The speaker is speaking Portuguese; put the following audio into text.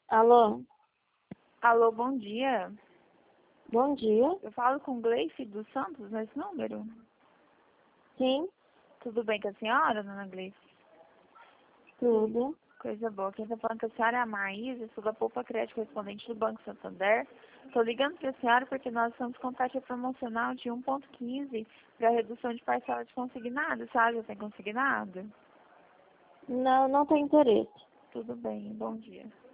Alô, Alô, bom dia. bom dia. Eu falo com Gleice dos Santos nesse número. Sim, Tudo bem com a senhora, dona Gleice? tudo. Coisa boa. Quem está falando com a senhora é a Maísa, sou da Poupa Crédito correspondente do Banco Santander. Estou ligando para a senhora porque nós estamos com taxa promocional de 1,15 para redução de parcela de consignado. Sabe, já tem consignado? Não, não tem interesse. Tudo bem, bom dia.